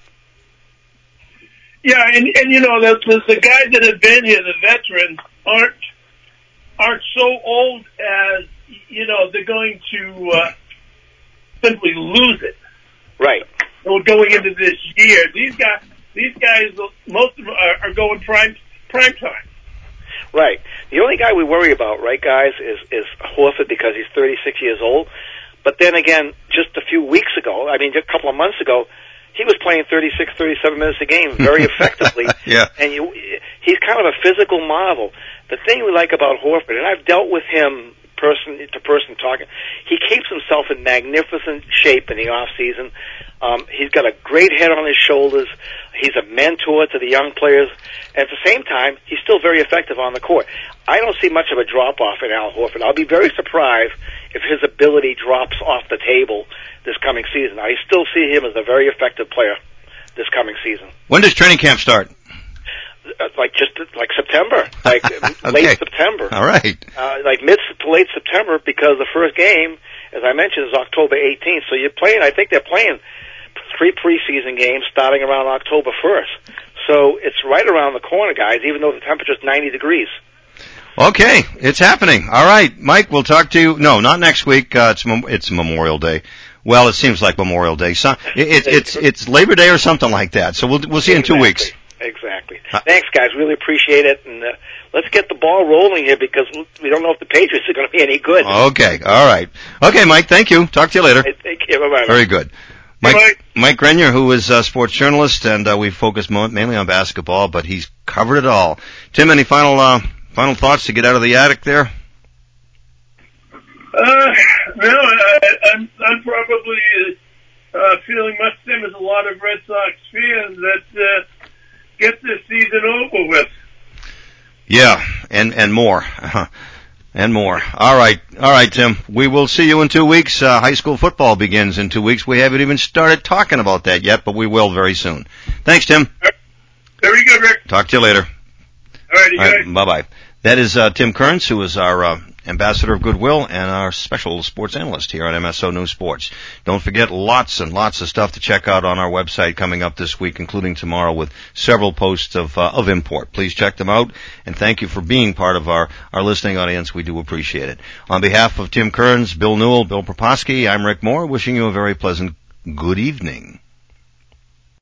Yeah, and the guys that have been here, the veterans, aren't so old as they're going to simply lose it. Right. We're going into this year. These guys, most of them are going prime time. Right. The only guy we worry about, right, guys, is Horford, because he's 36 years old. But then again, just a few weeks ago, a couple of months ago, he was playing 36, 37 minutes a game very effectively. Yeah. And he's kind of a physical marvel. The thing we like about Horford, and I've dealt with him person to person talking, he keeps himself in magnificent shape in the off season. He's got a great head on his shoulders. He's a mentor to the young players. And at the same time, he's still very effective on the court. I don't see much of a drop-off in Al Horford. I'll be very surprised if his ability drops off the table this coming season. I still see him as a very effective player this coming season. When does training camp start? Like September, okay. Late September. All right. Like mid to late September, because the first game, as I mentioned, is October 18th. So I think they're playing 3 preseason games starting around October 1st. So it's right around the corner, guys, even though the temperature's 90 degrees. Okay, it's happening. All right, Mike, we'll talk to you. No, not next week. It's Memorial Day. Well, it seems like Memorial Day. So it's Labor Day or something like that. So we'll see you in 2 weeks. Exactly. Thanks, guys. Really appreciate it. And let's get the ball rolling here, because we don't know if the Patriots are going to be any good. Okay. All right. Okay, Mike, thank you. Talk to you later. Take care. Bye-bye. Very good. Mike Grenier, who is a sports journalist, and we focus mainly on basketball, but he's covered it all. Tim, any final thoughts to get out of the attic there? No, I'm probably feeling much same as a lot of Red Sox fans that get this season over with. Yeah, and more. And more. All right, Tim. We will see you in 2 weeks. High school football begins in 2 weeks. We haven't even started talking about that yet, but we will very soon. Thanks, Tim. Very good, Rick. Talk to you later. All right, bye-bye. That is Tim Kearns, who is our ambassador of goodwill and our special sports analyst here on MSO News Sports. Don't forget, lots and lots of stuff to check out on our website coming up this week, including tomorrow, with several posts of import. Please check them out, and thank you for being part of our listening audience. We do appreciate it. On behalf of Tim Kearns, Bill Newell, Bill Proposki, I'm Rick Moore, wishing you a very pleasant good evening.